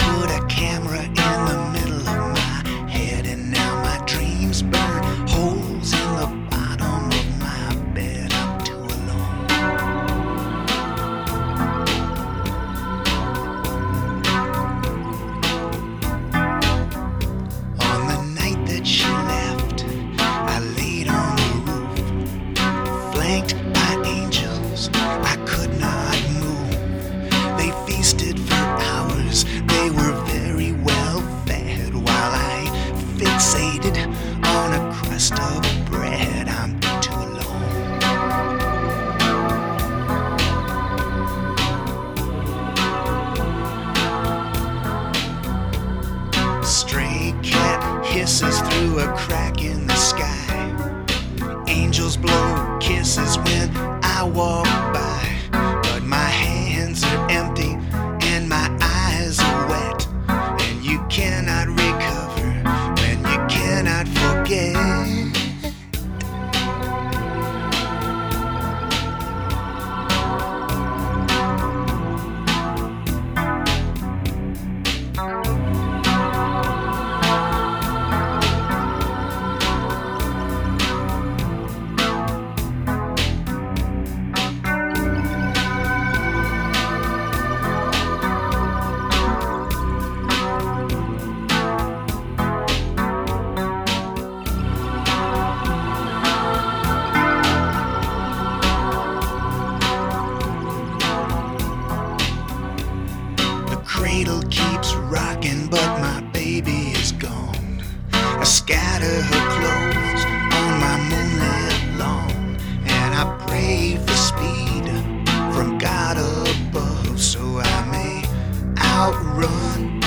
put a camera in the middle of my head, and now my dreams burn holes in the bottom of my bed. I'm too alone. On the night that she left, I laid on the roof, flanked by angels. I could not move. They feasted for hours. They were very well fed while I fixated on a crust of bread. I'm too alone. Stray cat hisses through a crack in the sky. Angels blow kisses when I walk by, but my hands are empty and my eyes are wet, and you cannot recover when you cannot forget. Cradle keeps rocking, but my baby is gone. I scatter her clothes on my moonlit lawn, and I pray for speed from God above, so I may outrun